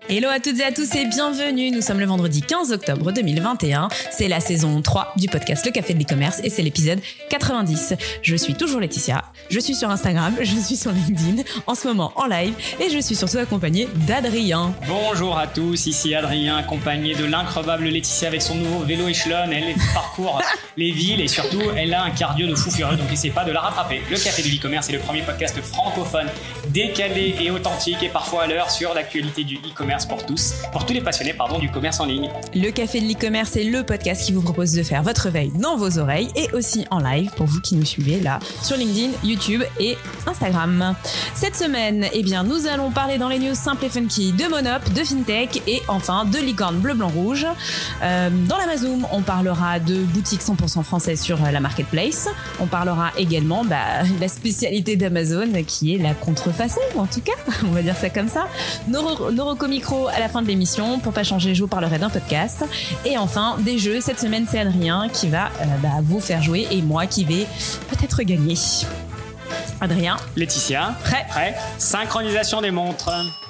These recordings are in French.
Hello à toutes et à tous et bienvenue, nous sommes le vendredi 15 octobre 2021, c'est la saison 3 du podcast Le Café de l'e-commerce et c'est l'épisode 90. Je suis toujours Laetitia, je suis sur Instagram, je suis sur LinkedIn, en ce moment en live et je suis surtout accompagnée d'Adrien. Bonjour à tous, ici Adrien, accompagné de l'incroyable Laetitia avec son nouveau vélo échelon. Elle parcourt les villes et surtout elle a un cardio de fou furieux, donc n'essayez pas de la rattraper. Le Café de l'e-commerce est le premier podcast francophone décalé et authentique et parfois à l'heure sur l'actualité du e-commerce pour tous les passionnés du commerce en ligne. Le Café de l'e-commerce est le podcast qui vous propose de faire votre veille dans vos oreilles et aussi en live pour vous qui nous suivez là sur LinkedIn, YouTube et Instagram. Cette semaine, nous allons parler dans les news simples et funky de Monop, de FinTech et enfin de licorne bleu, blanc, rouge. Dans la Mazoom, on parlera de boutiques 100% françaises sur la marketplace. On parlera également la spécialité d'Amazon qui est la contrefaçon, en tout cas, on va dire ça comme ça. Nos recos micro à la fin de l'émission. Pour pas changer, je vous parlerai d'un podcast. Et enfin, des jeux. Cette semaine, c'est Adrien qui va vous faire jouer et moi qui vais peut-être gagner. Adrien. Laetitia. Prêt. Synchronisation des montres.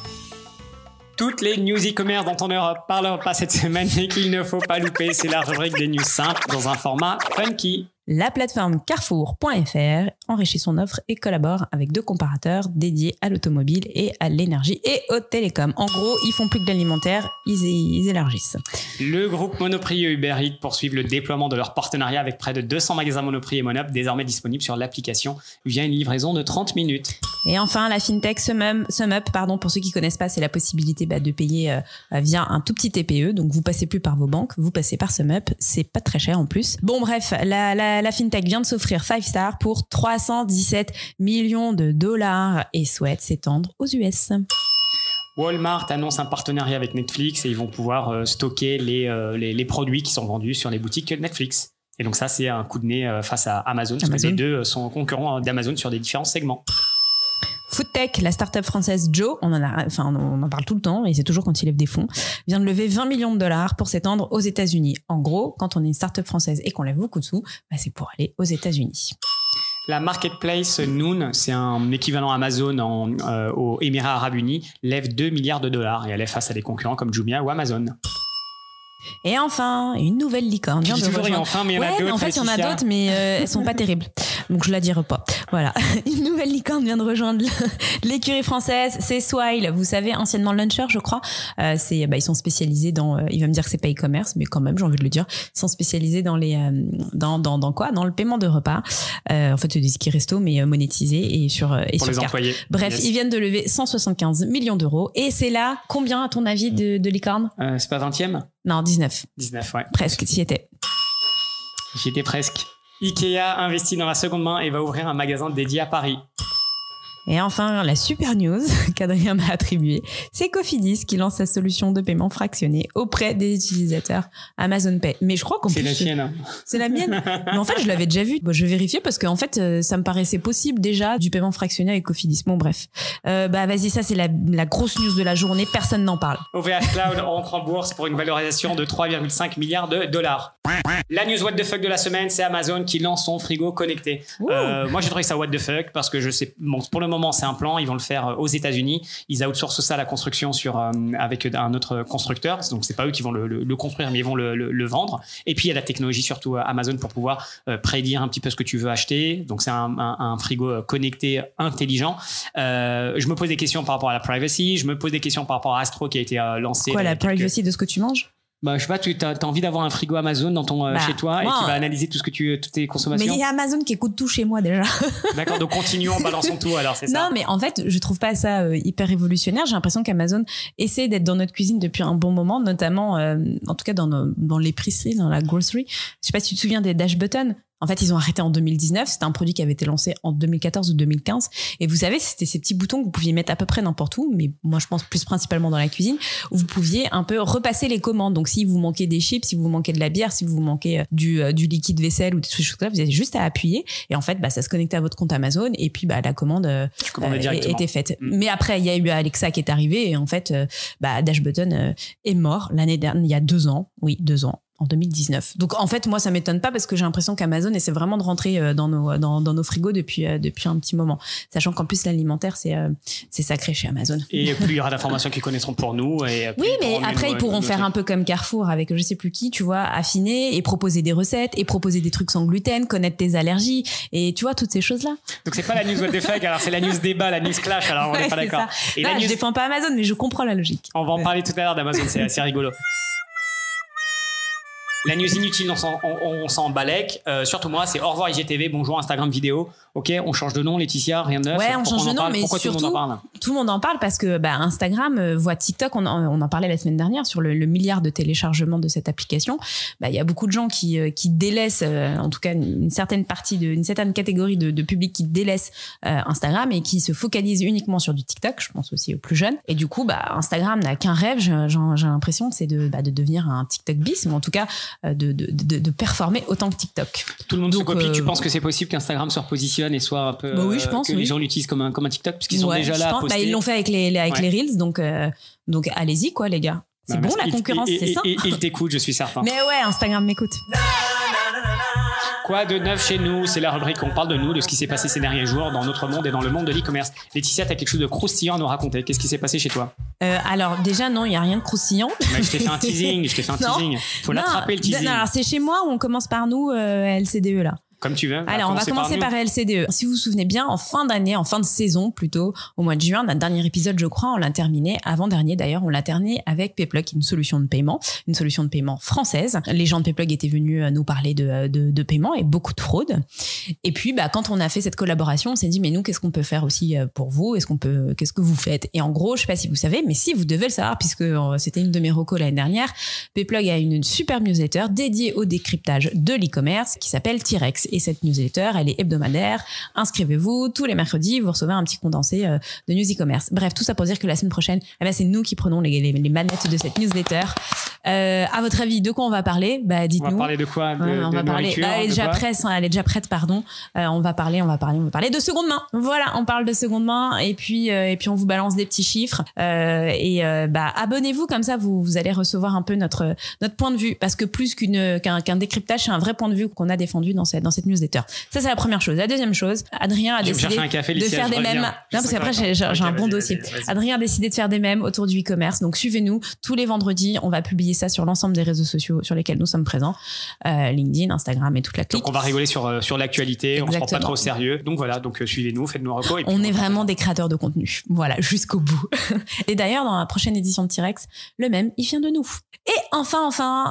Toutes les news e-commerce dont on ne parlera pas cette semaine et qu'il ne faut pas louper, c'est la rubrique des news simples dans un format funky. La plateforme Carrefour.fr enrichit son offre et collabore avec 2 comparateurs dédiés à l'automobile et à l'énergie et aux télécoms. En gros, ils font plus que de l'alimentaire, ils élargissent. Le groupe Monoprix et Uber Eats poursuivent le déploiement de leur partenariat avec près de 200 magasins Monoprix et Monop, désormais disponibles sur l'application via une livraison de 30 minutes. Et enfin, la FinTech SumUp, pour ceux qui connaissent pas, c'est la possibilité de payer via un tout petit TPE. Donc, vous passez plus par vos banques, vous passez par SumUp. C'est pas très cher en plus. Bon, bref, la FinTech vient de s'offrir 5 stars pour 317 millions de dollars et souhaite s'étendre aux US. Walmart annonce un partenariat avec Netflix et ils vont pouvoir stocker les produits qui sont vendus sur les boutiques Netflix. Et donc ça, c'est un coup de nez face à Amazon, parce que les deux sont concurrents d'Amazon sur des différents segments. Foodtech, la start-up française Joe, on en parle tout le temps et c'est toujours quand il lève des fonds, vient de lever 20 millions de dollars pour s'étendre aux États-Unis. En gros, quand on est une start-up française et qu'on lève beaucoup de sous, c'est pour aller aux États-Unis. La marketplace Noon, c'est un équivalent Amazon aux Émirats Arabes Unis, lève 2 milliards de dollars et elle est face à des concurrents comme Jumia ou Amazon. Et enfin, une nouvelle licorne vient de rejoindre. Enfin, mais il y en a d'autres. En fait, il y en a d'autres, mais elles sont pas terribles. Donc, je la dirai pas. Voilà. Une nouvelle licorne vient de rejoindre l'écurie française. C'est Swile. Vous savez, anciennement Luncher, je crois. Ils sont spécialisés dans, il va me dire que c'est pas e-commerce, mais quand même, j'ai envie de le dire. Ils sont spécialisés dans dans quoi? Dans le paiement de repas. En fait, c'est des tickets resto, mais monétisés et sur les carte. Employés. Bref, yes. Ils viennent de lever 175 millions d'euros. Et c'est là, combien, à ton avis, de licorne? C'est pas 20e? Non, 19. 19, ouais. Presque, t'y étais. J'y étais presque. Ikea investit dans la seconde main et va ouvrir un magasin dédié à Paris. Et enfin, la super news qu'Adrien m'a attribuée, c'est Cofidis qui lance sa solution de paiement fractionné auprès des utilisateurs Amazon Pay. Mais je crois qu'en plus... C'est la tienne. C'est la mienne. Mais en fait, je l'avais déjà vu. Bon, je vais vérifier parce qu'en fait, ça me paraissait possible déjà du paiement fractionné avec Cofidis. Bon, bref. Vas-y, ça, c'est la grosse news de la journée. Personne n'en parle. OVH Cloud entre en bourse pour une valorisation de 3,5 milliards de dollars. La news what the fuck de la semaine, c'est Amazon qui lance son frigo connecté. Moi, j'ai trouvé ça what the fuck parce que je sais, pour le moment, c'est un plan. Ils vont le faire aux États-Unis. Ils outsourcent ça à la construction avec un autre constructeur. Donc, c'est pas eux qui vont le construire, mais ils vont le vendre. Et puis, il y a la technologie, surtout Amazon, pour pouvoir prédire un petit peu ce que tu veux acheter. Donc, c'est un frigo connecté intelligent. Je me pose des questions par rapport à la privacy. Je me pose des questions par rapport à Astro qui a été lancé. Quoi, la privacy de ce que tu manges? Je sais pas, tu as envie d'avoir un frigo Amazon dans chez toi et qui va analyser toutes tes consommations. Mais il y a Amazon qui écoute tout chez moi déjà. D'accord, donc continuons, balançons tout alors, c'est ça? Non, mais en fait, je trouve pas ça hyper révolutionnaire. J'ai l'impression qu'Amazon essaie d'être dans notre cuisine depuis un bon moment, notamment, en tout cas dans l'épicerie, dans la grocery. Je sais pas si tu te souviens des Dash Buttons. En fait, ils ont arrêté en 2019. C'était un produit qui avait été lancé en 2014 ou 2015. Et vous savez, c'était ces petits boutons que vous pouviez mettre à peu près n'importe où, mais moi, je pense plus principalement dans la cuisine, où vous pouviez un peu repasser les commandes. Donc, si vous manquez des chips, si vous manquez de la bière, si vous manquez du liquide vaisselle ou des choses comme ça, vous avez juste à appuyer. Et en fait, ça se connectait à votre compte Amazon. Et puis, la commande était faite. Mais après, il y a eu Alexa qui est arrivé. Et en fait, Dash Button est mort l'année dernière, il y a 2 ans. Oui, 2 ans. en 2019. Donc en fait, moi, ça m'étonne pas parce que j'ai l'impression qu'Amazon essaie vraiment de rentrer dans nos frigos depuis un petit moment. Sachant qu'en plus, l'alimentaire, c'est sacré chez Amazon. Et plus il y aura d'informations qu'ils connaîtront pour nous. Et oui, mais après, ils pourront faire un peu comme Carrefour avec je sais plus qui, tu vois, affiner et proposer des recettes et proposer des trucs sans gluten, connaître tes allergies et tu vois, toutes ces choses-là. Donc c'est pas la news what the fuck, alors c'est la news débat, la news clash, alors on n'est pas d'accord. Et là, je défends pas Amazon, mais je comprends la logique. On va en parler tout à l'heure d'Amazon, c'est assez rigolo. La news inutile, on s'en balèque. Surtout moi, c'est au revoir IGTV, bonjour Instagram vidéo. Ok, on change de nom, Laetitia, rien de neuf. Ouais, on change de nom, mais pourquoi surtout, tout le monde en parle? Tout le monde en parle parce que Instagram voit TikTok. On en parlait la semaine dernière sur le milliard de téléchargements de cette application. Il y a beaucoup de gens qui délaissent, en tout cas une certaine catégorie de public qui délaisse Instagram et qui se focalise uniquement sur du TikTok. Je pense aussi aux plus jeunes. Et du coup, Instagram n'a qu'un rêve. J'ai l'impression, c'est de devenir un TikTok bis, mais en tout cas de performer autant que TikTok. Tout le monde se copie. Tu penses que c'est possible qu'Instagram se repositionne et soit un peu oui, je pense, que les gens l'utilisent comme un TikTok puisqu'ils sont déjà là à poster. Ils l'ont fait avec les Reels, donc allez-y quoi les gars. C'est bon, la concurrence, c'est ça. Et ils t'écoutent, je suis certain. Mais ouais, Instagram m'écoute. Quoi de neuf chez nous? C'est la rubrique où on parle de nous, de ce qui s'est passé ces derniers jours dans notre monde et dans le monde de l'e-commerce. Laetitia, t'as quelque chose de croustillant à nous raconter. Qu'est-ce qui s'est passé chez toi? Alors déjà, non, il n'y a rien de croustillant. Mais je t'ai fait un teasing. Faut l'attraper le teasing. Non, alors c'est chez moi où on commence par nous, LCDE là. Comme tu veux. Alors, on va commencer par LCDE. Si vous vous souvenez bien, en fin de saison plutôt, au mois de juin, notre dernier épisode, je crois, on l'a terminé, avant-dernier d'ailleurs, on l'a terminé avec Payplug, une solution de paiement française. Les gens de Payplug étaient venus nous parler de paiement et beaucoup de fraude. Et puis, quand on a fait cette collaboration, on s'est dit, mais nous, qu'est-ce qu'on peut faire aussi pour vous? Qu'est-ce que vous faites? Et en gros, je sais pas si vous savez, mais si, vous devez le savoir, puisque c'était une de mes recos l'année dernière, Payplug a une super newsletter dédiée au décryptage de l'e-commerce qui s'appelle T-Rex. Et cette newsletter, elle est hebdomadaire. Inscrivez-vous. Tous les mercredis, vous recevez un petit condensé de news e-commerce. Bref, tout ça pour dire que la semaine prochaine, c'est nous qui prenons les manettes de cette newsletter. À votre avis, de quoi on va parler? Dites-nous. On va parler de quoi? On va parler. Elle est déjà prête, pardon. On va parler de seconde main. Voilà, on parle de seconde main et puis on vous balance des petits chiffres. Abonnez-vous, comme ça vous allez recevoir un peu notre point de vue, parce que plus qu'un décryptage, c'est un vrai point de vue qu'on a défendu dans cette newsletter. Ça, c'est la première chose. La deuxième chose, Adrien a décidé de faire des mèmes. Non, parce qu'après, j'ai un bon dossier. Adrien a décidé de faire des mèmes autour du e-commerce. Donc, suivez-nous. Tous les vendredis, on va publier ça sur l'ensemble des réseaux sociaux sur lesquels nous sommes présents. LinkedIn, Instagram et toute la clique. Donc, on va rigoler sur l'actualité. Exactement. On se prend pas trop au sérieux. Donc, voilà. Donc, suivez-nous, faites-nous un recours. On est vraiment des créateurs de contenu. Voilà, jusqu'au bout. Et d'ailleurs, dans la prochaine édition de T-Rex, le même, il vient de nous. Et enfin,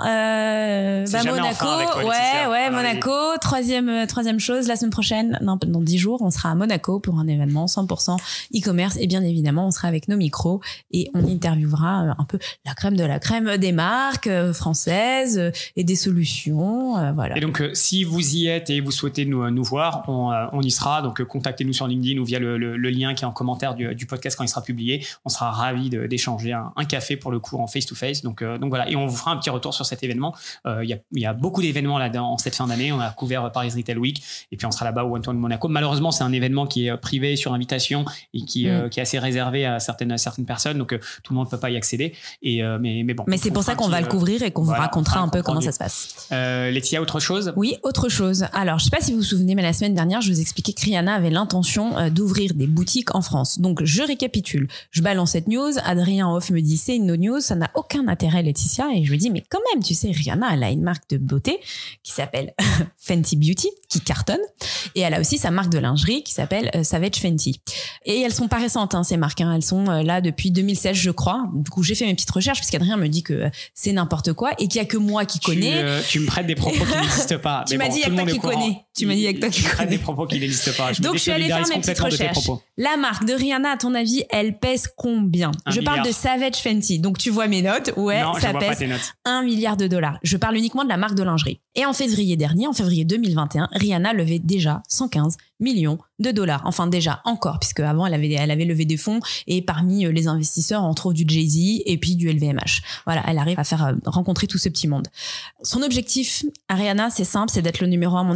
Monaco. Monaco. Troisième chose, la semaine prochaine, dans 10 jours, on sera à Monaco pour un événement 100% e-commerce. Et bien évidemment, on sera avec nos micros et on interviewera un peu la crème de la crème des marques françaises et des solutions. Voilà. Et donc, si vous y êtes et vous souhaitez nous voir, on y sera. Donc, contactez-nous sur LinkedIn ou via le lien qui est en commentaire du podcast quand il sera publié. On sera ravis d'échanger un café pour le coup en face-to-face. Donc voilà. Et on vous fera un petit retour sur cet événement. Il y a beaucoup d'événements là en cette fin d'année. On a couvert Paris Retail Week et puis on sera là-bas au One to One Monaco. Malheureusement, c'est un événement qui est privé sur invitation et qui est assez réservé à certaines personnes. Donc, tout le monde ne peut pas y accéder. Mais bon. Mais c'est pour ça qu'on va le couvrir et qu'on vous racontera un peu comment ça se passe. Laetitia, autre chose? Oui, autre chose. Alors, je ne sais pas si vous vous souvenez, mais la semaine dernière, je vous expliquais que Rihanna avait l'intention d'ouvrir des boutiques en France. Donc, je récapitule. Je balance cette news. Adrien Hoff me dit, c'est une no news. Ça n'a aucun intérêt, Laetitia. Et je lui dis, mais quand même, tu sais, Rihanna, elle a une marque de beauté qui s'appelle Fenty Beauty, qui cartonne. Et elle a aussi sa marque de lingerie qui s'appelle Savage Fenty. Et elles sont pas récentes, ces marques. Elles sont là depuis 2016, je crois. Du coup, j'ai fait mes petites recherches puisqu'Adrien me dit que c'est n'importe quoi et qu'il y a que moi qui connais. Tu me prêtes des propos qui n'existent pas. Tu m'as dit, il y a que toi qui connais. Tu m'as dit, il y a que toi qui connais. Des propos qui n'existent pas. Donc, je suis allée faire mes petites recherches. La marque de Rihanna, à ton avis, elle pèse combien? Je parle de Savage Fenty. Donc, tu vois mes notes. Ouais, non, ça pèse $1 milliard. Je parle uniquement de la marque de lingerie. Et en février dernier, en février 2021, Rihanna levait déjà 115 millions de dollars. Enfin, déjà, encore, puisque avant, elle avait levé des fonds et parmi les investisseurs, on trouve du Jay-Z et puis du LVMH. Voilà, elle arrive à faire rencontrer tout ce petit monde. Son objectif à Rihanna, c'est simple, c'est d'être le numéro 1 mondial de la lingerie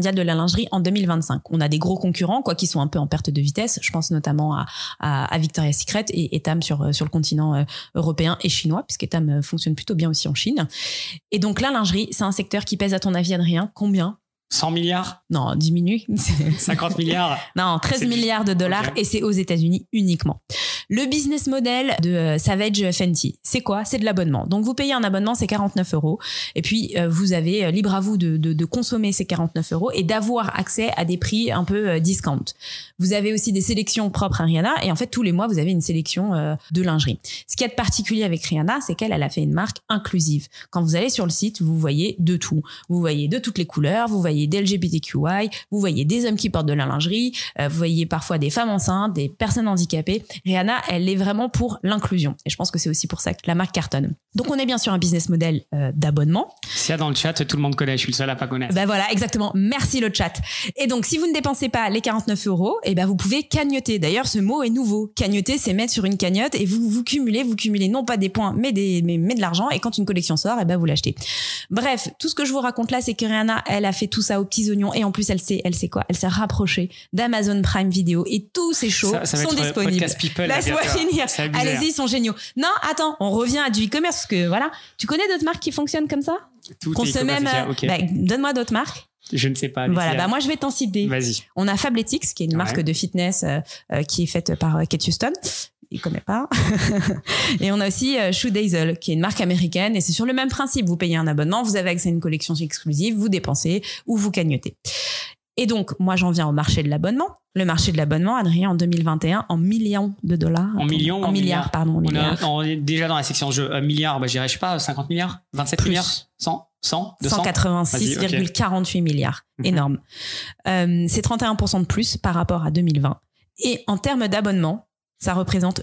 lingerie en 2025. On a des gros concurrents, quoi, qui sont un peu en perte de vitesse. Je pense notamment à Victoria's Secret et Etam sur le continent européen et chinois, puisqu'Etam fonctionne plutôt bien aussi en Chine. Et donc la lingerie, c'est un secteur qui pèse, à ton avis, Adrien, combien ? 100 milliards? Non, diminue. 50 milliards? Non, 13 milliards de dollars, okay. Et c'est aux États-Unis uniquement. Le business model de Savage Fenty, c'est quoi? C'est de l'abonnement. Donc vous payez un abonnement, c'est 49 €. Et puis vous avez libre à vous de consommer ces 49 € et d'avoir accès à des prix un peu discount. Vous avez aussi des sélections propres à Rihanna et en fait tous les mois vous avez une sélection de lingerie. Ce qu'il y a de particulier avec Rihanna, c'est qu'elle a fait une marque inclusive. Quand vous allez sur le site, vous voyez de tout. Vous voyez de toutes les couleurs, vous voyez des LGBTQI, vous voyez des hommes qui portent de la lingerie, vous voyez parfois des femmes enceintes, des personnes handicapées. Rihanna, elle est vraiment pour l'inclusion. Et je pense que c'est aussi pour ça que la marque cartonne. Donc on est bien sur un business model d'abonnement. S'il y a dans le chat, tout le monde connaît, je suis le seul à pas connaître. Ben voilà, exactement. Merci le chat. Et donc si vous ne dépensez pas les 49 €, et ben vous pouvez cagnotter. D'ailleurs, ce mot est nouveau. Cagnotter, c'est mettre sur une cagnotte et vous cumulez non pas des points, mais de l'argent. Et quand une collection sort, et ben vous l'achetez. Bref, tout ce que je vous raconte là, c'est que Rihanna, elle a fait tout ça aux petits oignons et en plus elle sait quoi? Elle s'est rapprochée d'Amazon Prime Video et tous ces shows sont disponibles. Laisse-moi finir. Allez-y, ils sont géniaux. Non, attends, on revient à du e-commerce parce que voilà, tu connais d'autres marques qui fonctionnent comme ça? Tout est même. Okay. Donne-moi d'autres marques. Je ne sais pas. Voilà, moi je vais t'en citer. Vas-y. On a Fabletics, qui est une marque de fitness qui est faite par Kate Huston. Il connaît pas. Et on a aussi Shoe Dazzle, qui est une marque américaine et c'est sur le même principe. Vous payez un abonnement, vous avez accès à une collection exclusive, vous dépensez ou vous cagnotez. Et donc, moi, j'en viens au marché de l'abonnement. Le marché de l'abonnement, Adrien, en 2021, en millions de dollars. En millions? En milliards, pardon. En milliards. On est déjà dans la section jeu. Milliards, je dirais, je sais pas, 50 milliards? 27 Plus. milliards? 100? 200? 186,48 milliards. Énorme. C'est 31% de plus par rapport à 2020. Et en termes d'abonnement, ça représente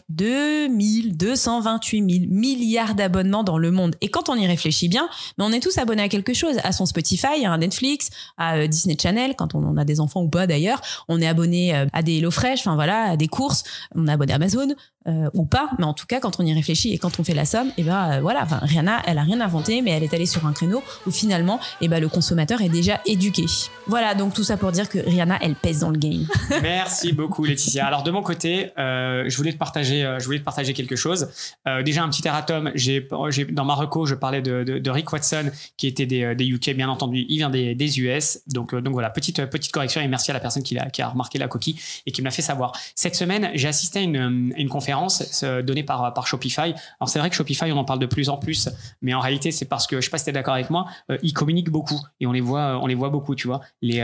2228 000 milliards d'abonnements dans le monde. Et quand on y réfléchit bien, on est tous abonnés à quelque chose, à son Spotify, à Netflix, à Disney Channel, quand on a des enfants ou pas d'ailleurs. On est abonné à des HelloFresh, enfin voilà, à des courses. On est abonné à Amazon. Ou pas, mais en tout cas quand on y réfléchit et quand on fait la somme, et voilà, Rihanna, elle a rien inventé, mais elle est allée sur un créneau où finalement le consommateur est déjà éduqué. Voilà, donc tout ça pour dire que Rihanna, elle pèse dans le game. Merci beaucoup Laetitia. Alors de mon côté, je voulais te partager quelque chose. Déjà un petit erratum, j'ai dans ma reco, je parlais de Rick Watson qui était des UK, bien entendu, il vient des US. Donc voilà, petite correction et merci à la personne qui a remarqué la coquille et qui me l'a fait savoir. Cette semaine, j'ai assisté à une conférence donnée par Shopify. Alors c'est vrai que Shopify, on en parle de plus en plus, mais en réalité, c'est parce que je sais pas si t'es d'accord avec moi, ils communiquent beaucoup et on les voit beaucoup, tu vois. Les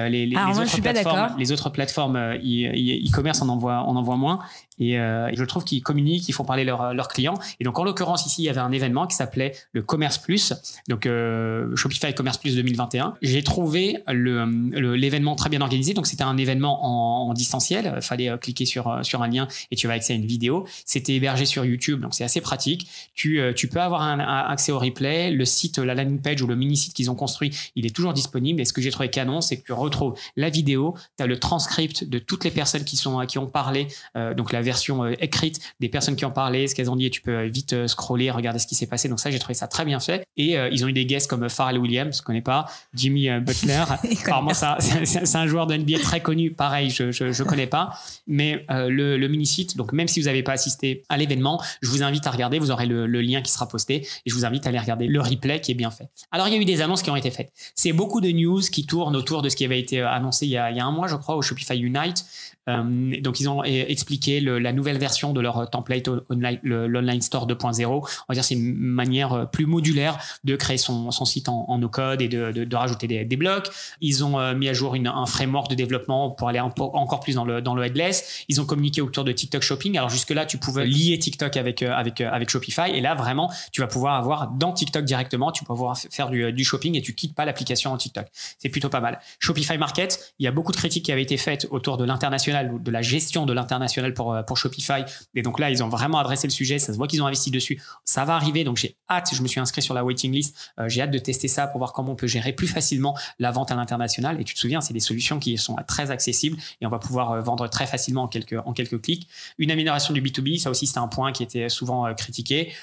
autres plateformes e-commerce, on en voit moins. Et je trouve qu'ils communiquent, ils font parler leurs clients. Et donc, en l'occurrence, ici, il y avait un événement qui s'appelait le Commerce Plus. Donc, Shopify Commerce Plus 2021. J'ai trouvé l'événement très bien organisé. Donc, c'était un événement en distanciel. Il fallait cliquer sur un lien et tu avais accès à une vidéo. C'était hébergé sur YouTube. Donc, c'est assez pratique. Tu peux avoir un accès au replay. Le site, la landing page ou le mini-site qu'ils ont construit, il est toujours disponible. Et ce que j'ai trouvé canon, c'est que tu retrouves la vidéo. Tu as le transcript de toutes les personnes qui ont parlé. Donc, la version écrite des personnes qui ont parlé, ce qu'elles ont dit, et tu peux vite scroller, regarder ce qui s'est passé. Donc ça, j'ai trouvé ça très bien fait. Et ils ont eu des guests comme Pharrell Williams, je connais pas, Jimmy Butler. Apparemment, ça, c'est un joueur de NBA très connu. Pareil, je connais pas. Mais le mini-site, donc même si vous n'avez pas assisté à l'événement, je vous invite à regarder. Vous aurez le lien qui sera posté et je vous invite à aller regarder le replay qui est bien fait. Alors, il y a eu des annonces qui ont été faites. C'est beaucoup de news qui tournent autour de ce qui avait été annoncé il y a un mois, je crois, au Shopify Unite. Donc ils ont expliqué la nouvelle version de leur template online, l'online store 2.0. On va dire c'est une manière plus modulaire de créer son site en no code et de rajouter des blocs. Ils ont mis à jour un framework de développement pour aller encore plus dans le headless. Ils ont communiqué autour de TikTok Shopping. Alors jusque là tu pouvais lier TikTok avec Shopify et là vraiment tu vas pouvoir avoir dans TikTok directement, tu peux pouvoir faire du shopping et tu quittes pas l'application en TikTok. C'est plutôt pas mal. Shopify Market, il y a beaucoup de critiques qui avaient été faites autour de l'international ou de la gestion de l'international pour pour Shopify. Et donc là, ils ont vraiment adressé le sujet. Ça se voit qu'ils ont investi dessus. Ça va arriver. Donc j'ai hâte. Je me suis inscrit sur la waiting list. J'ai hâte de tester ça pour voir comment on peut gérer plus facilement la vente à l'international. Et tu te souviens, c'est des solutions qui sont très accessibles et on va pouvoir vendre très facilement en quelques clics. Une amélioration du B2B, ça aussi, c'était un point qui était souvent critiqué.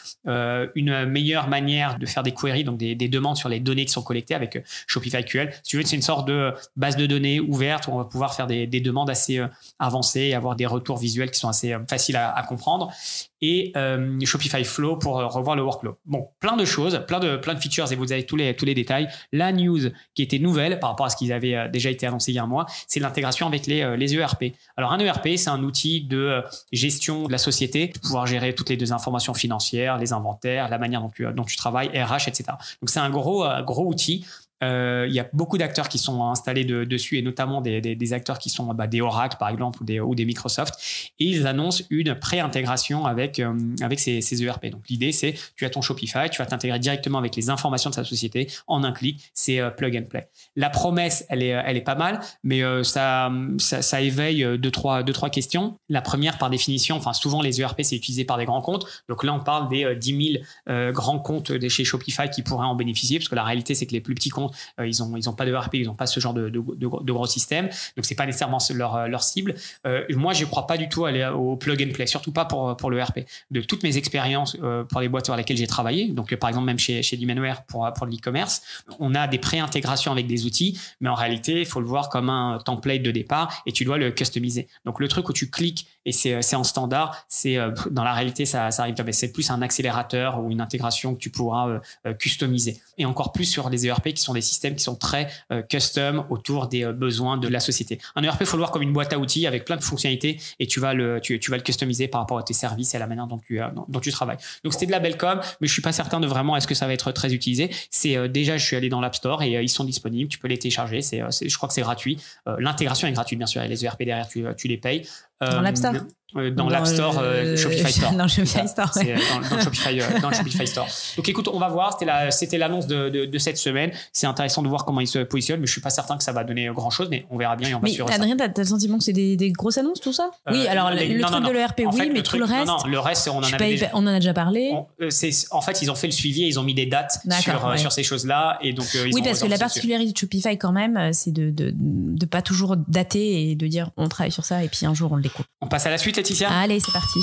Une meilleure manière de faire des queries, donc des demandes sur les données qui sont collectées avec Shopify QL. Si tu veux, c'est une sorte de base de données ouverte où on va pouvoir faire des demandes assez avancées et avoir des retours visuels qui sont assez faciles à comprendre. Et Shopify Flow pour revoir le workflow. Bon, plein de choses, plein de features et vous avez tous les détails. La news qui était nouvelle par rapport à ce qu'ils avaient déjà été annoncé il y a un mois, c'est l'intégration avec les ERP. Alors un ERP, c'est un outil de gestion de la société, de pouvoir gérer toutes les deux informations financières, les inventaires, la manière dont tu travailles, RH, etc. Donc c'est un gros outil. Il y a beaucoup d'acteurs qui sont installés dessus et notamment des acteurs qui sont des Oracle par exemple ou des Microsoft, et ils annoncent une pré-intégration avec ces ERP. Donc l'idée c'est tu as ton Shopify, tu vas t'intégrer directement avec les informations de sa société en un clic, c'est plug and play. La promesse elle est pas mal, mais ça éveille deux trois questions. La première, par définition, enfin souvent les ERP c'est utilisé par des grands comptes, donc là on parle des 10 000 grands comptes de chez Shopify qui pourraient en bénéficier, parce que la réalité c'est que les plus petits comptes ils ont pas de ERP, ils ont pas ce genre de gros système, donc c'est pas nécessairement leur cible. Moi je crois pas du tout aller au plug and play, surtout pas pour le ERP. De toutes mes expériences pour les boîtes sur lesquelles j'ai travaillé, donc par exemple même chez Demandware pour l'e-commerce, on a des pré-intégrations avec des outils, mais en réalité il faut le voir comme un template de départ et tu dois le customiser. Donc le truc où tu cliques et c'est en standard, c'est dans la réalité ça arrive jamais. C'est plus un accélérateur ou une intégration que tu pourras customiser, et encore plus sur les ERP qui sont des systèmes qui sont très custom autour des besoins de la société. Un ERP, il faut le voir comme une boîte à outils avec plein de fonctionnalités et tu vas le customiser par rapport à tes services et à la manière dont tu travailles. Donc c'était de la belle com, mais je suis pas certain de vraiment est-ce que ça va être très utilisé. C'est déjà, je suis allé dans l'App Store et ils sont disponibles, tu peux les télécharger, je crois que c'est gratuit. L'intégration est gratuite bien sûr, et les ERP derrière tu les payes. Dans l'App Store dans l'App Store, Shopify Store. Dans Shopify Store. C'est dans le Shopify Store. Donc écoute, on va voir. C'était l'annonce de cette semaine. C'est intéressant de voir comment ils se positionnent, mais je suis pas certain que ça va donner grand chose, mais on verra bien et on va suivre ça. Adrien, t'as le sentiment que c'est des grosses annonces tout ça? Oui, alors le truc de l'ERP, oui, mais tout le reste. Non, le reste, on en a déjà parlé. En fait, ils ont fait le suivi et ils ont mis des dates sur ces choses-là, et donc oui, parce que la particularité de Shopify quand même, c'est de pas toujours dater et de dire on travaille sur ça et puis un jour on le découvre. On passe à la suite, Laetitia. Allez, c'est parti.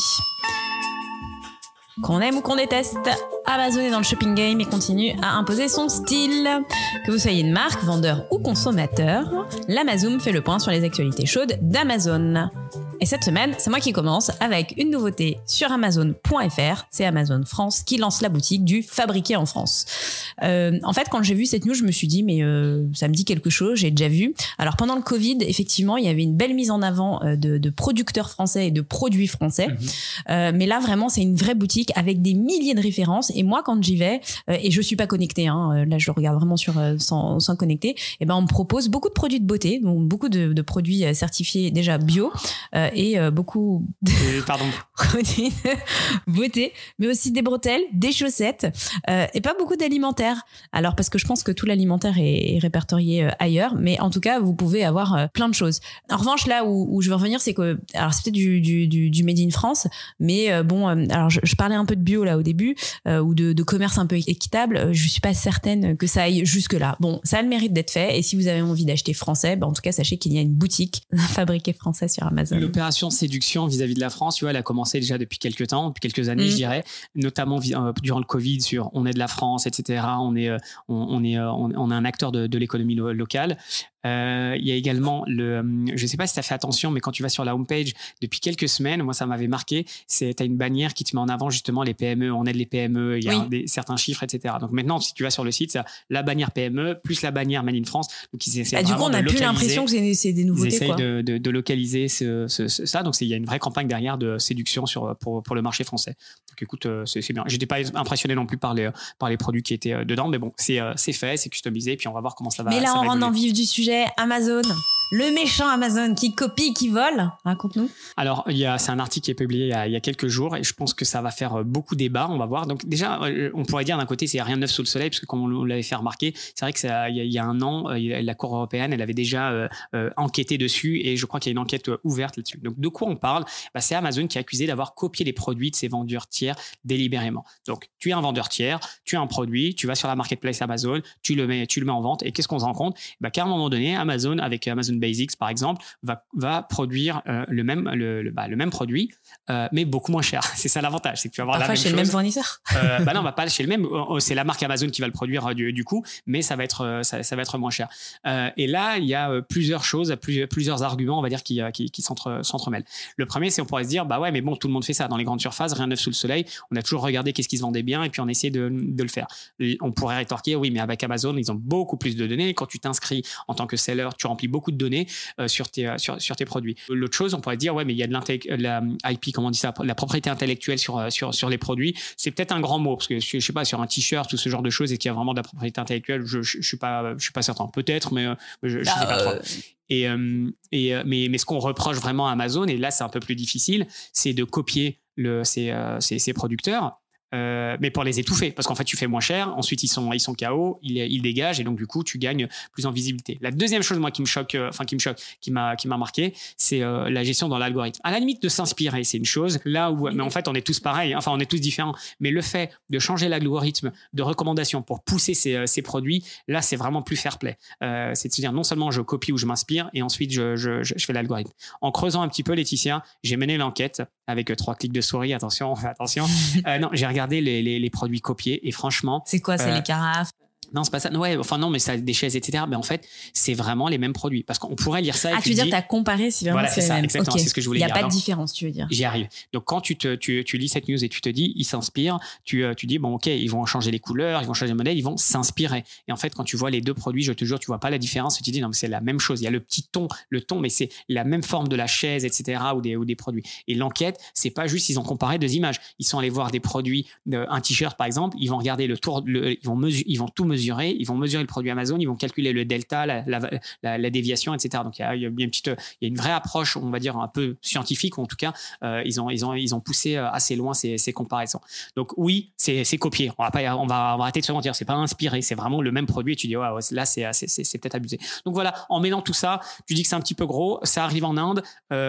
Qu'on aime ou qu'on déteste, Amazon est dans le shopping game et continue à imposer son style. Que vous soyez une marque, vendeur ou consommateur, l'Amazon fait le point sur les actualités chaudes d'Amazon. Et cette semaine, c'est moi qui commence avec une nouveauté sur Amazon.fr. C'est Amazon France qui lance la boutique du fabriqué en France. En fait, quand j'ai vu cette news, je me suis dit, mais ça me dit quelque chose, j'ai déjà vu. Alors pendant le Covid, effectivement, il y avait une belle mise en avant de producteurs français et de produits français. Mais là, vraiment, c'est une vraie boutique avec des milliers de références. Et moi, quand j'y vais, et je suis pas connectée, là je le regarde vraiment sans connecter, et ben on me propose beaucoup de produits de beauté, donc beaucoup de produits certifiés déjà bio, et beaucoup de produits de beauté, mais aussi des bretelles, des chaussettes, et pas beaucoup d'alimentaire. Alors parce que je pense que tout l'alimentaire est répertorié ailleurs, mais en tout cas vous pouvez avoir plein de choses. En revanche, là où je veux revenir, c'est que alors c'est peut-être du made in France, mais bon, alors je parlais un peu de bio là au début, ou de commerce un peu équitable. Je suis pas certaine que ça aille jusque là. Bon, ça a le mérite d'être fait, et si vous avez envie d'acheter français, en tout cas sachez qu'il y a une boutique fabriquée français sur Amazon. L'opération séduction vis-à-vis de la France, tu vois, elle a commencé déjà depuis quelques années, je dirais, notamment durant le Covid, sur on est de la France, etc. On est un acteur de l'économie locale. Il y a également je sais pas si tu as fait attention, mais quand tu vas sur la homepage depuis quelques semaines, moi ça m'avait marqué, tu as une bannière qui te met en avant justement les PME, on aide les PME, il y a certains chiffres, etc. Donc maintenant, si tu vas sur le site, ça, la bannière PME plus la bannière Made in France. Donc du coup, on n'a plus l'impression que c'est des nouveautés. Ils essayent de localiser ça. Donc il y a une vraie campagne derrière de séduction pour le marché français. Donc écoute, c'est bien. J'étais pas impressionné non plus par les produits qui étaient dedans, mais bon, c'est fait, c'est customisé, puis on va voir comment ça va. Mais là, on rentre dans le vif du sujet. Amazon, Le méchant Amazon qui copie, qui vole. Raconte-nous. Alors, c'est un article qui est publié il y a quelques jours et je pense que ça va faire beaucoup débat. On va voir. Donc déjà, on pourrait dire d'un côté, c'est rien de neuf sous le soleil parce que comme on l'avait fait remarquer, c'est vrai que il y a un an, la Cour européenne, elle avait déjà enquêté dessus et je crois qu'il y a une enquête ouverte là-dessus. Donc de quoi on parle ? C'est Amazon qui est accusé d'avoir copié les produits de ses vendeurs tiers délibérément. Donc tu es un vendeur tiers, tu as un produit, tu vas sur la marketplace Amazon, tu le mets en vente et qu'est-ce qu'on se rend compte ? Qu'à un moment donné, Amazon avec Amazon Basics par exemple va produire le même produit mais beaucoup moins cher. C'est ça l'avantage, c'est que tu vas avoir parfois la même chez chose. le même fournisseur. Non, on va pas chez le même. C'est la marque Amazon qui va le produire du coup, mais ça va être moins cher. Et là, il y a plusieurs choses, plusieurs arguments, on va dire, qui s'entremêlent. Le premier, c'est on pourrait se dire, bah ouais, mais bon, tout le monde fait ça dans les grandes surfaces, rien de neuf sous le soleil. On a toujours regardé qu'est-ce qui se vendait bien et puis on essaie de le faire. On pourrait rétorquer, oui, mais avec Amazon, ils ont beaucoup plus de données. Quand tu t'inscris en tant que seller, tu remplis beaucoup de données sur tes produits. L'autre chose, on pourrait dire, ouais, mais il y a de la IP, comment on dit ça, la propriété intellectuelle sur les produits. C'est peut-être un grand mot parce que je sais pas, sur un t-shirt ou ce genre de choses et qu'il y a vraiment de la propriété intellectuelle, je suis pas certain. Peut-être, mais je sais pas trop. Mais ce qu'on reproche vraiment à Amazon, et là c'est un peu plus difficile, c'est de copier ces producteurs. Mais pour les étouffer, parce qu'en fait tu fais moins cher, ensuite ils sont KO, ils dégagent et donc du coup tu gagnes plus en visibilité. La deuxième chose moi qui m'a marqué, c'est la gestion dans l'algorithme. À la limite de s'inspirer, c'est une chose, là où mais en fait on est tous pareils, enfin on est tous différents, mais le fait de changer l'algorithme de recommandation pour pousser ces produits, là c'est vraiment plus fair play. C'est de se dire non seulement je copie ou je m'inspire et ensuite je fais l'algorithme. En creusant un petit peu, Laetitia, j'ai mené l'enquête avec 3 clics de souris, attention. Non, j'ai regardé les produits copiés et franchement... C'est quoi, c'est les carafes? Non, c'est pas ça. Ouais, enfin non, mais ça, des chaises, etc. Mais en fait, c'est vraiment les mêmes produits. Parce qu'on pourrait lire ça et tu veux dire, t'as comparé si vraiment voilà, c'est ça, les mêmes. Exactement, okay. C'est ce que je voulais dire. Il n'y a pas de différence, tu veux dire. J'y arrive. Donc, quand tu lis cette news et tu te dis, ils s'inspirent, tu dis, bon, ok, ils vont changer les couleurs, ils vont changer le modèle, ils vont s'inspirer. Et en fait, quand tu vois les deux produits, je te jure, tu vois pas la différence. Tu te dis, non, mais c'est la même chose. Il y a le petit ton, mais c'est la même forme de la chaise, etc. ou des produits. Et l'enquête, c'est pas juste, ils ont comparé 2 images. Ils sont allés voir des produits, un t-shirt, par exemple, ils vont regarder ils vont tout mesurer, ils vont mesurer le produit Amazon, ils vont calculer le delta, la déviation, etc. Donc il y a une vraie approche, on va dire un peu scientifique, ou en tout cas ils ont poussé assez loin ces comparaisons. Donc oui, c'est copié. On va arrêter de se mentir, c'est pas inspiré, c'est vraiment le même produit. Et tu dis ouais, là c'est peut-être abusé. Donc voilà, en mêlant tout ça, tu dis que c'est un petit peu gros, ça arrive en Inde.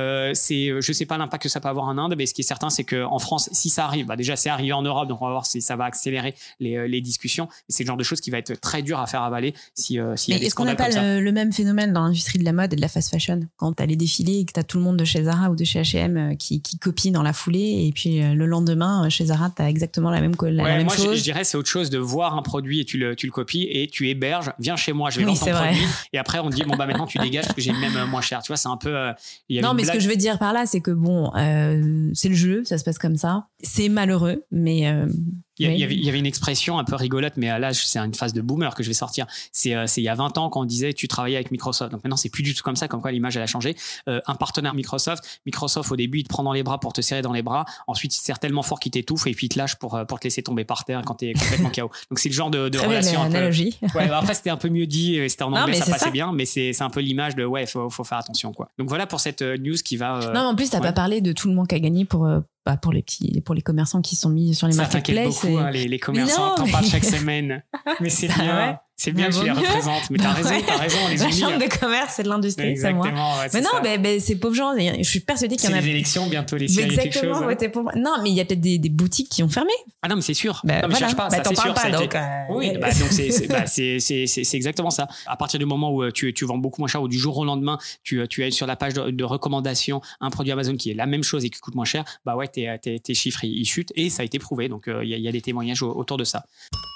Je sais pas l'impact que ça peut avoir en Inde, mais ce qui est certain, c'est que en France, si ça arrive, déjà c'est arrivé en Europe, donc on va voir si ça va accélérer les discussions. C'est le genre de choses qui va être très dur à faire avaler s'il y a des scandales comme ça. Est-ce qu'on n'a pas le même phénomène dans l'industrie de la mode et de la fast fashion quand t'as les défilés et que t'as tout le monde de chez Zara ou de chez H&M qui copie dans la foulée et puis le lendemain chez Zara t'as exactement la même chose. Je dirais c'est autre chose de voir un produit et tu le copies et tu héberges, viens chez moi, je vais vendre ton produit et après on te dit bon bah maintenant tu dégages parce que j'ai le même moins cher. Tu vois, c'est un peu non mais ce que je veux dire par là c'est que bon c'est le jeu, ça se passe comme ça, c'est malheureux mais il y avait une expression un peu rigolote, mais là, c'est une phase de boomer que je vais sortir. C'est il y a 20 ans quand on disait tu travaillais avec Microsoft. Donc maintenant, c'est plus du tout comme ça, comme quoi l'image, elle a changé. Un partenaire Microsoft, au début, il te prend dans les bras pour te serrer dans les bras. Ensuite, il te serre tellement fort qu'il t'étouffe et puis il te lâche pour te laisser tomber par terre quand t'es complètement KO. Donc c'est le genre de relation un analogie. peu... Ouais, après, c'était un peu mieux dit, c'était en anglais, ça passait bien, mais c'est un peu l'image de faut faire attention, quoi. Donc voilà pour cette news qui va... Non, en plus, t'as pas parlé de tout le manque à gagner pour les commerçants qui sont mis sur les marketplaces. Ça t'inquiète beaucoup, les commerçants, t'en parles chaque semaine. Mais c'est bien. Ouais. C'est bien que tu les représentes. Mais t'as raison, on les oublie. La chambre de commerce, c'est de l'industrie, exactement, c'est moi. Ouais, mais non, mais ces pauvres gens, je suis persuadée qu'il y en a. C'est les élections, bientôt les séries, quelque chose. Exactement, non, mais il y a peut-être des boutiques qui ont fermé. Ah non, mais c'est sûr. Non, mais cherche pas, ça t'en c'est parles sûr. Pas, donc, oui, donc c'est exactement ça. À partir du moment où tu vends beaucoup moins cher ou du jour au lendemain, tu es sur la page de recommandation un produit Amazon qui est la même chose et qui coûte moins cher, bah ouais, tes chiffres ils chutent et ça a été prouvé. Donc il y a des témoignages autour de ça.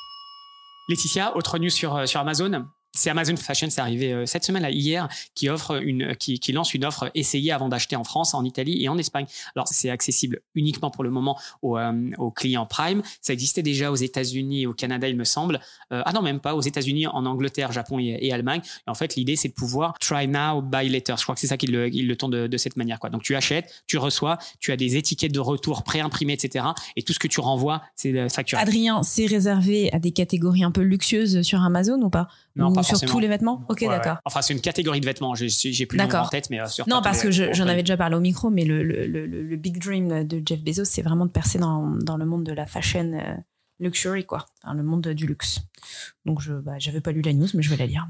Laetitia, autre news sur Amazon. C'est Amazon Fashion, c'est arrivé cette semaine là hier, qui lance une offre essayée avant d'acheter en France, en Italie et en Espagne. Alors c'est accessible uniquement pour le moment aux clients Prime. Ça existait déjà aux États-Unis et au Canada, il me semble. Non, même pas. Aux États-Unis, en Angleterre, Japon et Allemagne. Et en fait, l'idée c'est de pouvoir try now, buy later. Je crois que c'est ça qu'ils le tournent de cette manière, quoi. Donc tu achètes, tu reçois, tu as des étiquettes de retour pré-imprimées, etc. Et tout ce que tu renvoies, c'est facturé. Adrien, c'est réservé à des catégories un peu luxueuses sur Amazon ou pas? Non, ou pas sur forcément. tous les vêtements? Ok, Ouais, d'accord. ouais. Enfin, c'est une catégorie de vêtements. J'ai plus le nom en tête, mais sur Non, pas parce tous que les- j'en avais déjà parlé au micro, mais le big dream de Jeff Bezos, c'est vraiment de percer dans le monde de la fashion luxury, quoi. Enfin, le monde du luxe. Donc, j'avais pas lu la news, mais je vais la lire.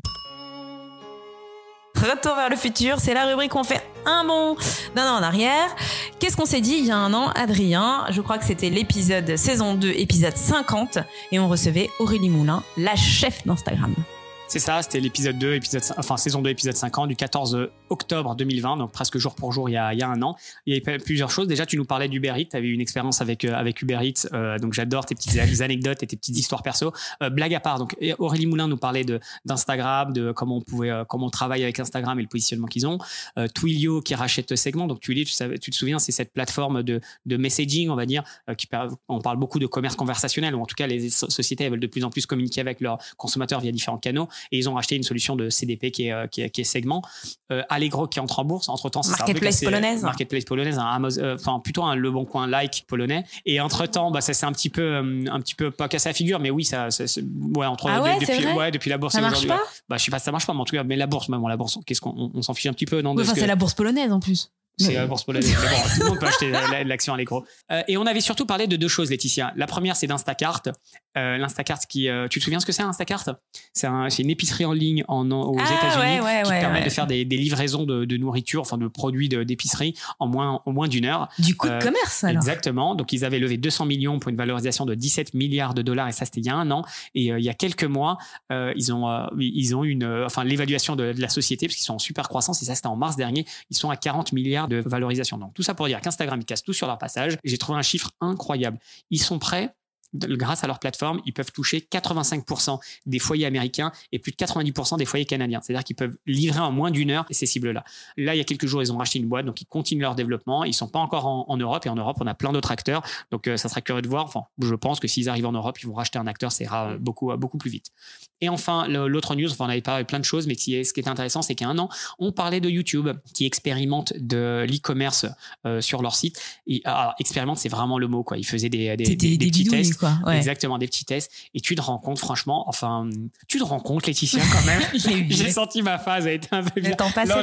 Retour vers le futur, c'est la rubrique où on fait un bond d'un an en arrière. Qu'est-ce qu'on s'est dit il y a un an, Adrien? Je crois que c'était l'épisode saison 2, épisode 50, et on recevait Aurélie Moulin, la chef d'Instagram. C'est ça, c'était l'épisode 2, saison 2, épisode 50 du 14 octobre 2020, donc presque jour pour jour il y a un an. Il y avait plusieurs choses. Déjà, tu nous parlais d'Uber Eats, tu avais eu une expérience avec Uber Eats, donc j'adore tes petites anecdotes et tes petites histoires perso. Blague à part, donc Aurélie Moulin nous parlait d'Instagram, de comment on travaille avec Instagram et le positionnement qu'ils ont. Twilio qui rachète Segment, donc Twilio, tu te souviens, c'est cette plateforme de messaging, on va dire, on parle beaucoup de commerce conversationnel, ou en tout cas les sociétés elles veulent de plus en plus communiquer avec leurs consommateurs via différents canaux. Et ils ont racheté une solution de CDP qui est Segment. Allegro qui entre en bourse. Entre-temps, c'est Marketplace polonaise. Marketplace polonaise, plutôt un Le Bon Coin like polonais. Et entre-temps, ça s'est un petit peu pas cassé la figure, mais oui, depuis la bourse. Ça marche pas? Je sais pas si ça marche pas, mais en tout cas, mais la bourse, qu'est-ce qu'on s'en fiche un petit peu, non? C'est la bourse polonaise en plus. C'est la bourse polonaise. Mais bon, tout le monde peut acheter l'action Allegro. Et on avait surtout parlé de deux choses, Laetitia. La première, c'est d'Instacart. L'Instacart tu te souviens ce que c'est, Instacart? C'est une épicerie en ligne aux États-Unis qui permet de faire des livraisons de nourriture, enfin de produits d'épicerie en moins d'une heure. Du coup de commerce, alors. Exactement. Donc, ils avaient levé 200 millions pour une valorisation de 17 milliards de dollars, et ça, c'était il y a un an. Et il y a quelques mois, ils ont l'évaluation de la société, parce qu'ils sont en super croissance, et ça, c'était en mars dernier. Ils sont à 40 milliards de valorisation. Donc, tout ça pour dire qu'Instagram, ils cassent tout sur leur passage. J'ai trouvé un chiffre incroyable. Ils sont prêts, grâce à leur plateforme, ils peuvent toucher 85% des foyers américains et plus de 90% des foyers canadiens. C'est-à-dire qu'ils peuvent livrer en moins d'une heure ces cibles-là. Là, il y a quelques jours, ils ont racheté une boîte, donc ils continuent leur développement. Ils ne sont pas encore en Europe, et en Europe, on a plein d'autres acteurs. Donc, ça sera curieux de voir. Enfin, je pense que s'ils arrivent en Europe, ils vont racheter un acteur, ça ira beaucoup plus vite. Et enfin, l'autre news, on avait parlé plein de choses, mais ce qui est intéressant, c'est qu'il y a un an, on parlait de YouTube qui expérimente de l'e-commerce sur leur site. Et alors, expérimente, c'est vraiment le mot, quoi. Ils faisaient des petits tests. Quoi. Ouais. Exactement, des petits tests. Et tu te rends compte, franchement, Laetitia, quand même. J'ai senti ma phase, elle était un peu bizarre. Le temps passé.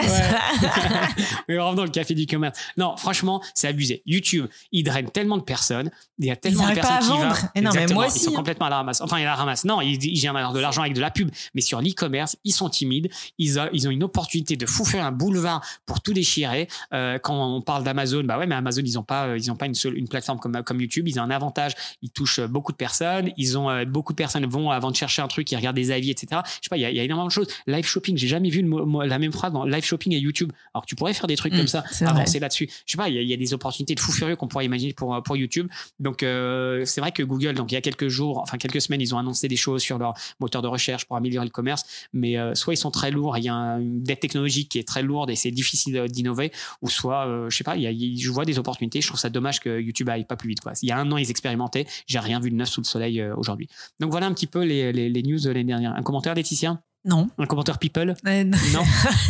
Mais vraiment dans le café du commerce. Non, franchement, c'est abusé. YouTube, ils drainent tellement de personnes. Il y a tellement de personnes qui vont. Non, mais moi aussi. Ils sont complètement à la ramasse. Enfin, ils la ramassent. Non, ils génèrent de l'argent avec de la pub. Mais sur l'e-commerce, ils sont timides. Ils ont une opportunité de fou faire un boulevard pour tout déchirer. Quand on parle d'Amazon, mais Amazon, ils ont pas une plateforme comme YouTube. Ils ont un avantage. Ils touchent beaucoup de personnes. Beaucoup de personnes vont, avant de chercher un truc, ils regardent des avis, etc. Je sais pas, il y a énormément de choses. Live shopping, j'ai jamais vu la même phrase dans live shopping et YouTube. Alors que tu pourrais faire des trucs comme ça, avancer là-dessus. Je sais pas, il y a des opportunités de fou furieux qu'on pourrait imaginer pour YouTube. Donc, c'est vrai que Google, donc il y a quelques semaines, ils ont annoncé des choses sur leur moteur de recherche pour améliorer le commerce. Mais soit ils sont très lourds, il y a une dette technologique qui est très lourde et c'est difficile d'innover, ou soit, je sais pas, je vois des opportunités. Je trouve ça dommage que YouTube aille pas plus vite, quoi. Il y a un an, ils expérimentaient. J'ai rien vu de neuf sous le soleil aujourd'hui. Donc voilà un petit peu les news de l'année dernière. Un commentaire, Laetitia? Non. Un commentaire people? Non.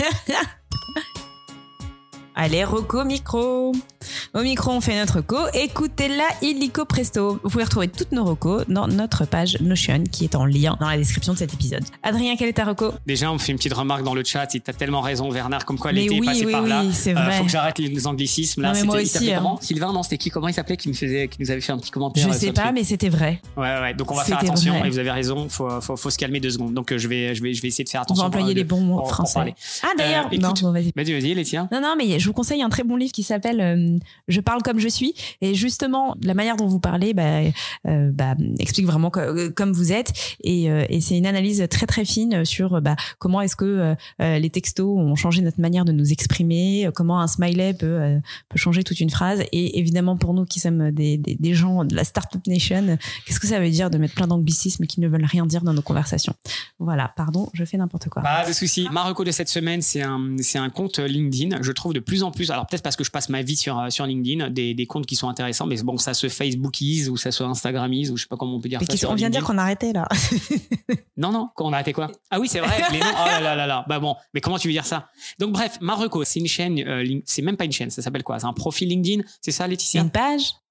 Allez, reco micro. Au micro, on fait notre reco. Écoutez-la illico presto. Vous pouvez retrouver toutes nos recos dans notre page Notion qui est en lien dans la description de cet épisode. Adrien, quelle est ta reco? Déjà, on me fait une petite remarque dans le chat. Si t'as tellement raison, Bernard, comme quoi l'été est passé par là. Oui, c'est vrai. Faut que j'arrête les anglicismes. Là, non, mais moi aussi. Comment Sylvain, non, c'était qui? Comment il s'appelait qui nous avait fait un petit commentaire? Je sais pas, mais c'était vrai. Ouais. Donc on va faire attention. Vrai. Et vous avez raison. Faut se calmer 2 secondes. Donc je vais essayer de faire attention. On va employer les bons mots français. Ah d'ailleurs, vas-y, Laetitia. Non, mais je vous conseille un très bon livre qui s'appelle Je parle comme je suis, et justement la manière dont vous parlez explique vraiment comme vous êtes, et c'est une analyse très très fine sur comment est-ce que les textos ont changé notre manière de nous exprimer, comment un smiley peut changer toute une phrase, et évidemment pour nous qui sommes des gens de la Startup Nation, qu'est-ce que ça veut dire de mettre plein d'anglicismes qui ne veulent rien dire dans nos conversations. Voilà, pardon, je fais n'importe quoi. Pas de souci. Ma reco de cette semaine, c'est un compte LinkedIn. Je trouve de plus en plus, alors peut-être parce que je passe ma vie sur LinkedIn, des comptes qui sont intéressants, mais bon, ça se Facebookise ou ça se Instagramise, ou je sais pas comment on peut dire. Mais on vient de dire qu'on arrêtait là. Non, on a arrêté quoi? Ah oui, c'est vrai. Les noms. Oh là. Bah bon, mais comment tu veux dire ça? Donc bref, ma reco, c'est une chaîne, c'est même pas une chaîne, ça s'appelle quoi? C'est un profil LinkedIn, c'est ça, Laetitia? Une page?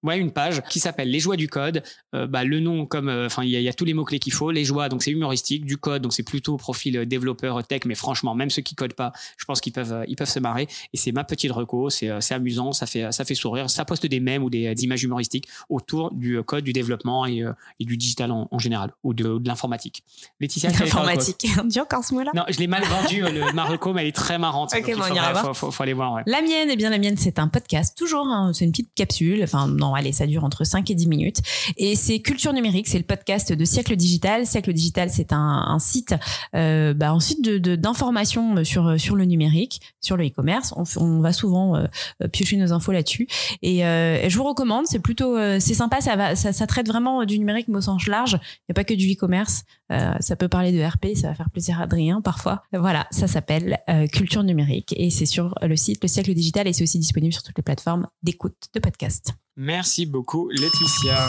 une page qui s'appelle Les Joies du code. Le nom, comme, il y a tous les mots-clés qu'il faut. Les joies, donc c'est humoristique. Du code, donc c'est plutôt profil développeur tech, mais franchement, même ceux qui codent pas, je pense qu'ils peuvent se marrer. Et c'est ma petite reco, c'est amusant, ça fait sourire. Ça poste des mèmes ou des images humoristiques autour du code, du développement et du digital en général, ou de l'informatique. Laetitia, l'informatique, dur quand ce mot-là. Non, je l'ai mal vendu, ma reco, mais elle est très marrante. Ok, bon, on ira voir. Faut aller voir, ouais. La mienne, c'est un podcast, toujours, c'est une petite capsule. Enfin, non, allez, ça dure entre 5 et 10 minutes. Et c'est Culture Numérique, c'est le podcast de Siècle Digital. Siècle Digital, c'est un site, un site d'information sur le numérique, sur le e-commerce. On va souvent piocher nos infos là-dessus. Et je vous recommande, c'est plutôt, c'est sympa, ça traite vraiment du numérique, mais au sens large. Il n'y a pas que du e-commerce. Ça peut parler de RP, ça va faire plaisir à Adrien parfois. Voilà, ça s'appelle Culture Numérique et c'est sur le site Le Siècle Digital et c'est aussi disponible sur toutes les plateformes d'écoute de podcast. Merci beaucoup Laetitia.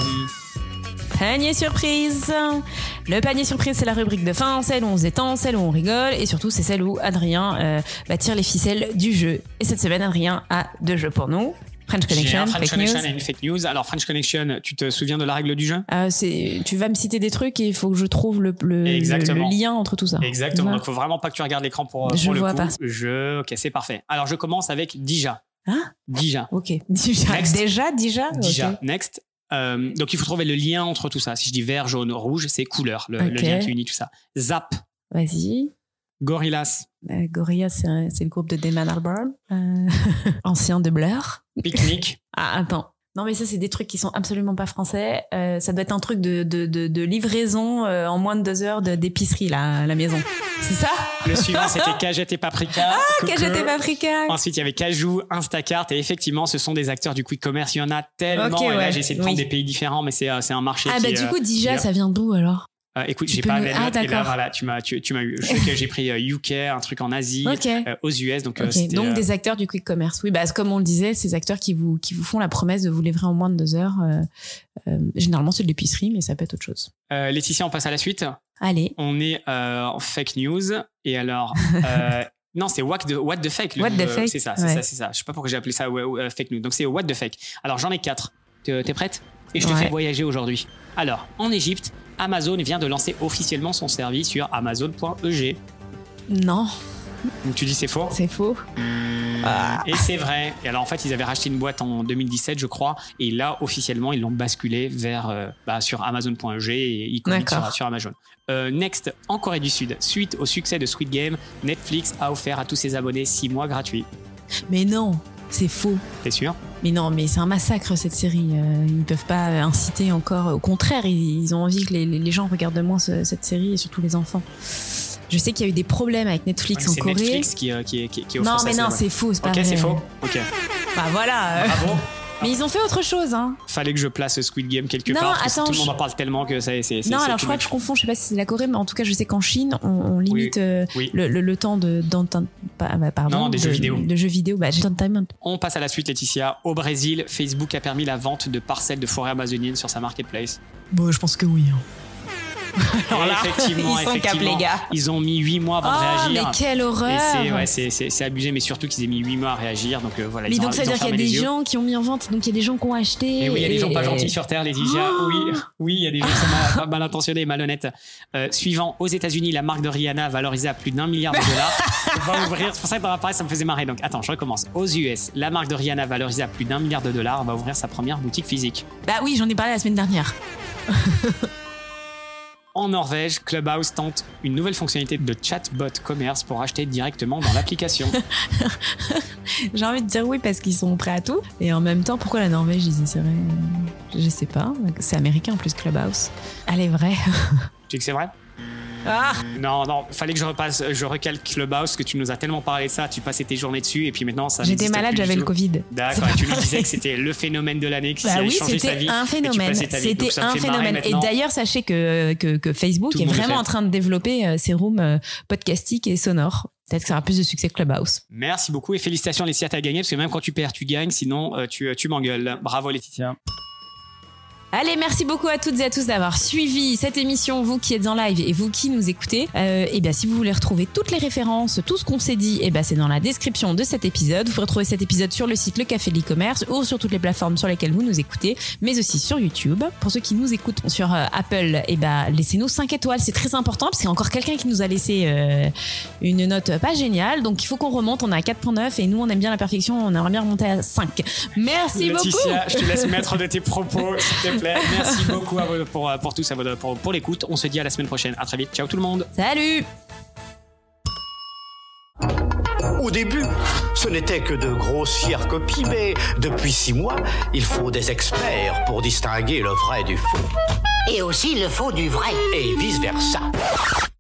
Panier surprise. Le panier surprise, c'est la rubrique de fin, celle où on se détend, celle où on rigole et surtout c'est celle où Adrien tire les ficelles du jeu. Et cette semaine, Adrien a 2 jeux pour nous. French Connection, French fake Connection news. et une fake news. Alors French Connection, tu te souviens de la règle du jeu ? Tu vas me citer des trucs et il faut que je trouve le lien entre tout ça. Exactement. Donc il faut vraiment pas que tu regardes l'écran pour je le vois coup. Pas. Ok, c'est parfait. Alors je commence avec Dija. Hein ? Dija. Ok. Dija. Dija. Okay. Next. Donc il faut trouver le lien entre tout ça. Si je dis vert, jaune, rouge, c'est couleur, le lien qui unit tout ça. Zap. Vas-y. Gorillaz. Gorillaz, c'est le groupe de Damon Albarn, ancien de Blur. Picnic. Ah, attends. Non, mais ça, c'est des trucs qui sont absolument pas français. Ça doit être un truc de livraison en moins de 2 heures d'épicerie, là, à la maison. C'est ça ? Le suivant, c'était Cagette et Paprika. Ah, Cagette et Paprika. Ensuite, il y avait Cajou, Instacart. Et effectivement, ce sont des acteurs du quick commerce. Il y en a tellement. Okay, et là, j'ai essayé de prendre des pays différents, mais c'est un marché qui du coup, Dija, ça vient d'où alors ? Écoute, j'ai pas la note et là voilà, tu m'as eu. Je sais que j'ai pris UK, un truc en Asie, aux US, donc donc des acteurs du quick commerce. Oui, comme on le disait, ces acteurs qui vous font la promesse de vous livrer en moins de 2 heures. Généralement c'est de l'épicerie, mais ça peut être autre chose. Laetitia, on passe à la suite. Allez. On est en fake news et alors. Non, c'est what the fake. What the fake. C'est ça. Je sais pas pourquoi j'ai appelé ça fake news. Donc c'est what the fake. Alors j'en ai 4. T'es prête ? Et je te fais voyager aujourd'hui. Alors, en Égypte, Amazon vient de lancer officiellement son service sur Amazon.eg. Non. Donc tu dis c'est faux ? C'est faux. Et c'est vrai. Et alors en fait, ils avaient racheté une boîte en 2017, je crois. Et là, officiellement, ils l'ont basculé vers sur Amazon.eg et ils communiquent sur Amazon. Next, en Corée du Sud, suite au succès de Squid Game, Netflix a offert à tous ses abonnés 6 mois gratuits. Mais non, c'est faux. T'es sûr ? Mais non, mais c'est un massacre cette série. Ils peuvent pas inciter encore. Au contraire, ils ont envie que les gens regardent moins cette série et surtout les enfants. Je sais qu'il y a eu des problèmes avec Netflix en Corée. C'est Netflix qui offre non, ça. Mais non, c'est faux, c'est pas vrai. Ok, c'est faux. Ok. Bah voilà. Bravo. Mais ils ont fait autre chose, hein. Fallait que je place Squid Game quelque part. Parce que tout le monde en parle tellement que c'est. Non, alors je crois que je confonds. Je sais pas si c'est la Corée, mais en tout cas, je sais qu'en Chine, on limite le temps de jeux vidéo. De jeux vidéo. On passe à la suite, Laetitia. Au Brésil, Facebook a permis la vente de parcelles de forêt amazonienne sur sa marketplace. Bon, je pense que oui. Alors là, effectivement, ils sont cap, les gars. Ils ont mis 8 mois avant de réagir. Mais quelle horreur! C'est abusé, mais surtout qu'ils aient mis 8 mois à réagir. Donc voilà. Mais donc ça veut dire qu'il y a des gens qui ont mis en vente, donc il y a des gens qui ont acheté. Et oui, il y a des gens pas gentils sur Terre, Laetitia. Oui, il y a des gens qui sont mal intentionnés et malhonnêtes. Suivant, aux États-Unis, la marque de Rihanna, valorisée à plus d'$1 milliard, va ouvrir. C'est pour ça que dans la presse, ça me faisait marrer. Donc attends, je recommence. Aux US, la marque de Rihanna, valorisée à plus d'$1 milliard, va ouvrir sa première boutique physique. Bah oui, j'en ai parlé la semaine dernière. En Norvège, Clubhouse tente une nouvelle fonctionnalité de chatbot commerce pour acheter directement dans l'application. J'ai envie de dire oui parce qu'ils sont prêts à tout. Et en même temps, pourquoi la Norvège, ils essaieraient... Je sais pas. C'est américain en plus, Clubhouse. Elle est vraie. Tu dis que c'est vrai ? Non, fallait que je recale Clubhouse, que tu nous as tellement parlé de ça, tu passais tes journées dessus et puis maintenant ça J'étais malade, j'avais le Covid. D'accord, et tu nous disais que c'était le phénomène de l'année qui allait changer sa vie. C'était un phénomène. C'était un phénomène. Et d'ailleurs, sachez que Facebook est vraiment en train de développer ses rooms podcastiques et sonores. Peut-être que ça aura plus de succès que Clubhouse. Merci beaucoup et félicitations Laetitia, t'as gagné parce que même quand tu perds, tu gagnes, sinon tu m'engueules. Bravo Laetitia. Allez, merci beaucoup à toutes et à tous d'avoir suivi cette émission, vous qui êtes en live et vous qui nous écoutez. Et bien, si vous voulez retrouver toutes les références, tout ce qu'on s'est dit, et ben c'est dans la description de cet épisode. Vous pouvez retrouver cet épisode sur le site Le Café de l'e-commerce ou sur toutes les plateformes sur lesquelles vous nous écoutez, mais aussi sur YouTube. Pour ceux qui nous écoutent sur Apple, et ben laissez-nous 5 étoiles, c'est très important parce qu'il y a encore quelqu'un qui nous a laissé une note pas géniale, donc il faut qu'on remonte. On est à 4.9 et nous on aime bien la perfection, on aimerait bien remonter à 5. Merci Laetitia, beaucoup. je te laisse mettre de tes propos, s'il te plaît. Merci beaucoup pour tout ça, pour l'écoute. On se dit à la semaine prochaine. À très vite. Ciao tout le monde. Salut. Au début, ce n'était que de grossières copies, mais depuis 6 mois, il faut des experts pour distinguer le vrai du faux. Et aussi le faux du vrai. Et vice-versa.